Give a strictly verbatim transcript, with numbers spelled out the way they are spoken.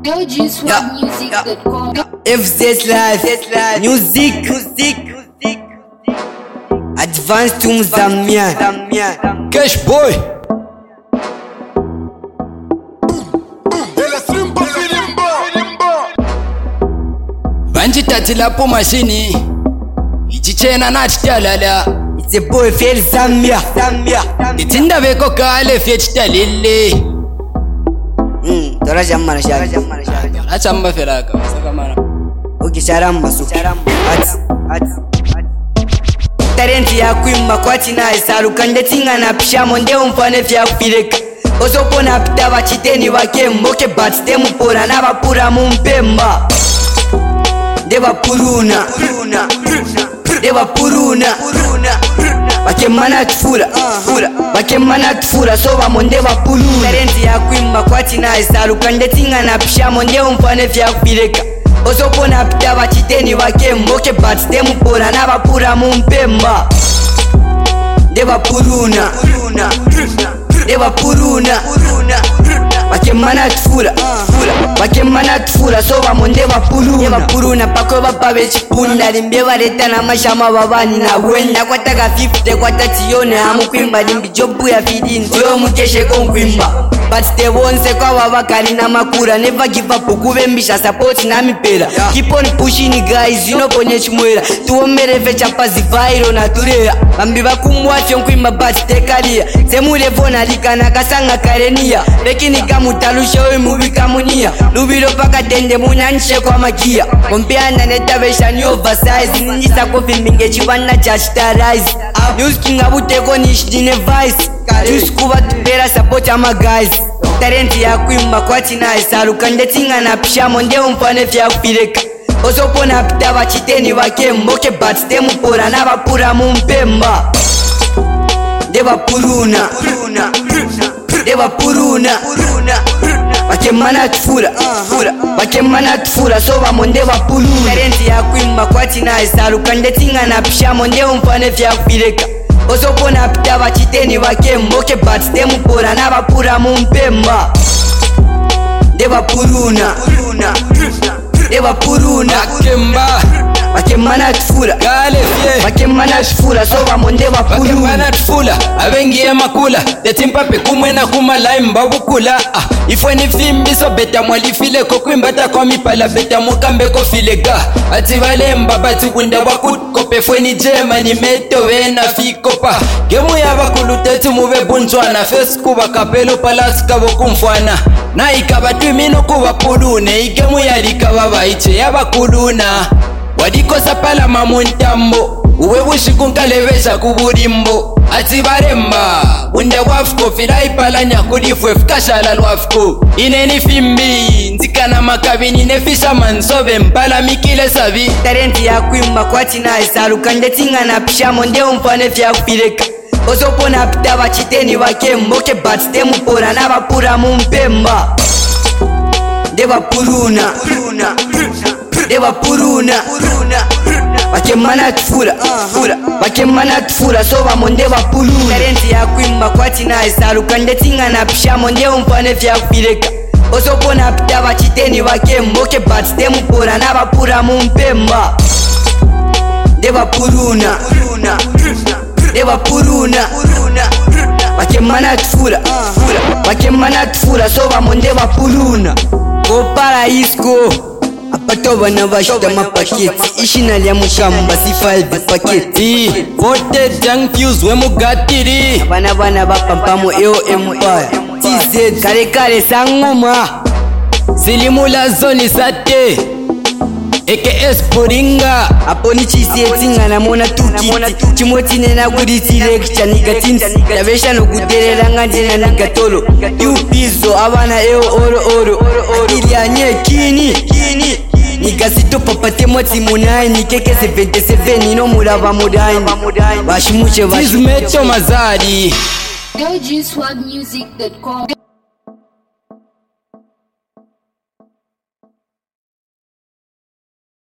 L G Swag Music dot com. F Z Live, music, music, Advanced to Mzamian, Cash Boy. Banji tati lapo mashini ichichena na chitalala. It's a boy feel Zambia, Zambia. Itinda beko kale fye chitalele. Hmm, tora jamara shaka. Acha mba feraka saka mana. Okay, sharamba su. At, at, at. Talenti ya kuimba kwa tina isaru kande tinga na pisha monde umfane fya kupireka. Osopo na pita bachiteni wake mboke batite mpora na bapura mumpemba. Deba puruna, deba puruna, bakemana tufura, bakemana tufura so bamonde bapuruna. Talenti ya kuimba kwa tina isaru kande tinga na pisha monde umfane fya kupireka. Osopo na pita bachiteni wake mboke batite mpora na bapura mumpemba. Deba puruna, deba puruna, bakemana tufura, bakemana tufura so bamonde bapuruna. Deba puruna pako bapa bechipunda limbe bareta na mashama babani na wenda kwataka fifty kwata tione hamu kwimba limbi jobu ya fidini yo mukeshe konkwimba. But they won't say kwa wabakani na makura. Never give up ukubembisha support na mipera. Keep on pushing guys, you know ponye chumwera. Tuomere fecha pazi viral na turea. Bambi bakumwacho nkwimba but they career. Semule vona lika na kasanga karenia. Bekini kamutalusha we mubi kamunia. Lubiro paka tende munanishe kwa magia. Kompeana neta besha ni oversize. Ninjisa kofi minge chibana chashita rise. News king abuteko nishdine vice. Juice kuba tupera support ama guys. Talenti ya kuimba kwa tina isaru kande tinga na pisha monde umfane fya kupireka. Osopo na pita bachiteni wake mboke batite mpora na bapura mumpemba. Deba puruna, deba puruna, bakemana tufura, bakemana tufura so bamonde bapuruna. Talenti ya kuimba kwa tina isaru kande tinga na pisha monde umfane fya kupireka. Osopo na pita bachiteni wake mboke batite mpora na bapura mumpemba. Deba puruna, deba puruna, Bakemba bakemana tufura, kale fye bakemana tufura so bamonde bapuruna. bakemana tufula abengiye makula tetimpa kumwe na kuma lime babukula. Ah, ifwe ni fimbi so beta mwalifile ko kwimbata kwa mipala beta mukambe ko filega. Ati vale mbabati kunda wakut kope fwe ni jema ni meto wena fikopa. Gemu ya bakulu teti mube bunjwa na face kuba kapelo palas kabo kumfwana. Na ikabatu imino kuba purune igemu ya likaba baiche ya bakuluna. Wadikosa pala mamuntambo uwe bushikunkalebesha kuburimbo. Ati baremba unde wafko filai pala nyakudifwe fkashala lwafko. Ineni fimbi nzika na makabini nefisha mansobe mpala mikile sabi. Talenti ya kuimba kwa tina isaru kande tinga na pisha monde umfane fya kupireka. Osopo na pita bachiteni wake mboke batite mpora na bapura mumpemba. Deba puruna, deba puruna, bakemana tufura, bakemana tufura so bamonde bapuruna. Talenti ya kuimba kwa tina isaru kande tinga na pisha monde umfane fya kupireka. Osopo na pita bachiteni wake mboke batite mpora na bapura mumpemba. Deba puruna, deba puruna, bakemana tufura, bakemana tufura so bamonde bapuruna. Ko paraisco apato bana bashita mapaketi ishina lya mukamba si five paketi. Vote jang fuse we mugatiri. Bana bana bapampamo eo empire T Z kare kare sangoma Silimula zoni sate Eke esporinga apo ni chisetinga na mona tukiti chimoti nena guditi lecture nigatinsi yabesha no guterera nganje na nigatolo yupizo abana eo oro oro akili anye kini kini nigasito papate moti munai nikeke seventy-seven no muraba mudai bashimuche bashimuche mazari. L G Swag Music dot com.